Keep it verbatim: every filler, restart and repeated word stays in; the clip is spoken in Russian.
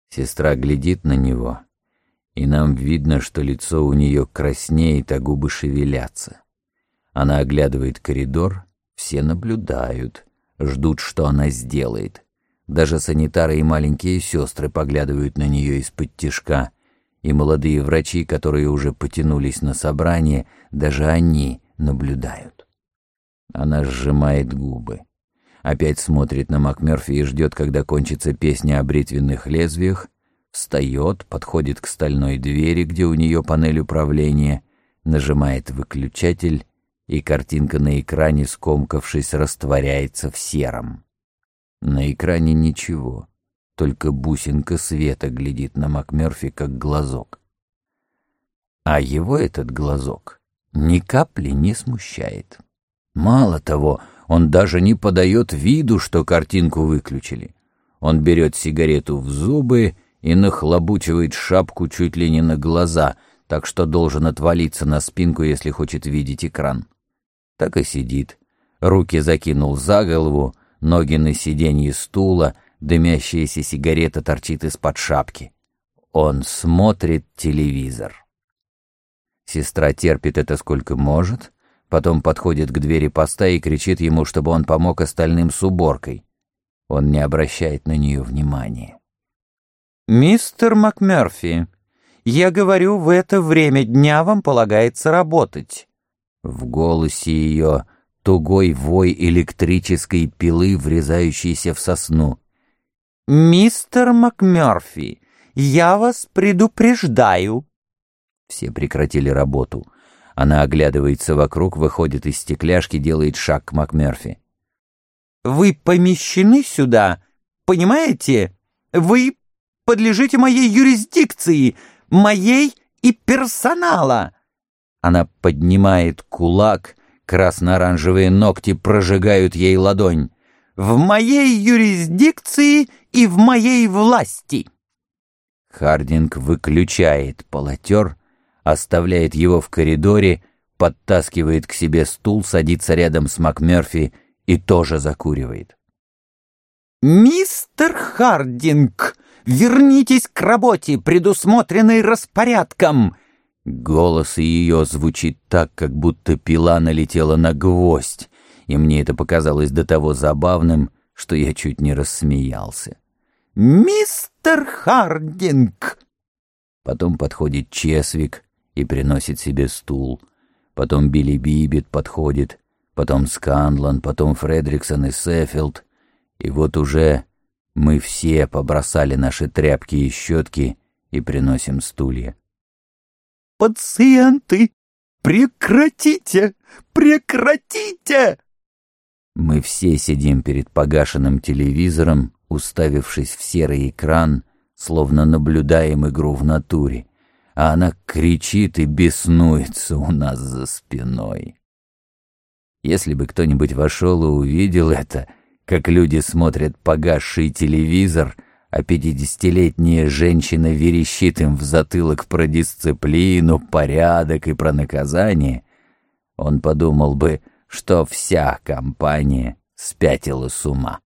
Сестра глядит на него, и нам видно, что лицо у нее краснеет, а губы шевелятся. Она оглядывает коридор, все наблюдают, ждут, что она сделает. Даже санитары и маленькие сестры поглядывают на нее из-под тишка, и молодые врачи, которые уже потянулись на собрание, даже они наблюдают. Она сжимает губы, опять смотрит на МакМёрфи и ждет, когда кончится песня о бритвенных лезвиях, встает, подходит к стальной двери, где у нее панель управления, нажимает выключатель, и картинка на экране, скомкавшись, растворяется в сером. На экране ничего, только бусинка света глядит на МакМёрфи, как глазок. А его этот глазок ни капли не смущает. Мало того, он даже не подает виду, что картинку выключили. Он берет сигарету в зубы и нахлобучивает шапку чуть ли не на глаза, так что должен отвалиться на спинку, если хочет видеть экран. Так и сидит. Руки закинул за голову, ноги на сиденье стула, дымящаяся сигарета торчит из-под шапки. Он смотрит телевизор. Сестра терпит это сколько может, потом подходит к двери поста и кричит ему, чтобы он помог остальным с уборкой. Он не обращает на нее внимания. «Мистер МакМёрфи, я говорю, в это время дня вам полагается работать». В голосе ее тугой вой электрической пилы, врезающейся в сосну. «Мистер МакМёрфи, я вас предупреждаю». Все прекратили работу. Она оглядывается вокруг, выходит из стекляшки, делает шаг к МакМёрфи. «Вы помещены сюда, понимаете? Вы подлежите моей юрисдикции, моей и персонала». Она поднимает кулак, красно-оранжевые ногти прожигают ей ладонь. «В моей юрисдикции и в моей власти». Хардинг выключает полотер, оставляет его в коридоре, подтаскивает к себе стул, садится рядом с МакМёрфи и тоже закуривает. «Мистер Хардинг, вернитесь к работе, предусмотренной распорядком». Голос ее звучит так, как будто пила налетела на гвоздь, и мне это показалось до того забавным, что я чуть не рассмеялся. «Мистер Хардинг!» Потом подходит Чесвик и приносит себе стул. Потом Билли Бибет подходит, потом Сканлан, потом Фредриксон и Сеффилд. И вот уже мы все побросали наши тряпки и щетки и приносим стулья. «Пациенты, прекратите! Прекратите!» Мы все сидим перед погашенным телевизором, уставившись в серый экран, словно наблюдаем игру в натуре, а она кричит и беснуется у нас за спиной. Если бы кто-нибудь вошел и увидел это, как люди смотрят погасший телевизор, а пятидесятилетняя женщина верещит им в затылок про дисциплину, порядок и про наказание, он подумал бы, что вся компания спятила с ума.